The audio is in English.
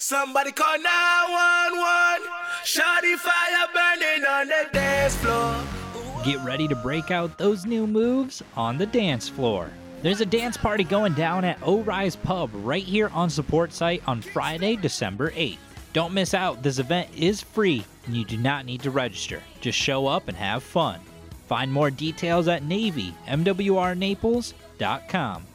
Somebody call 911. Shawty fire burning on the dance floor. Get ready to break out those new moves on the dance floor. There's a dance party going down at O'Reilly's Pub right here on Support Site on Friday, December 8th. Don't miss out. This event is free and you do not need to register. Just show up and have fun. Find more details at NavyMWRNaples.com.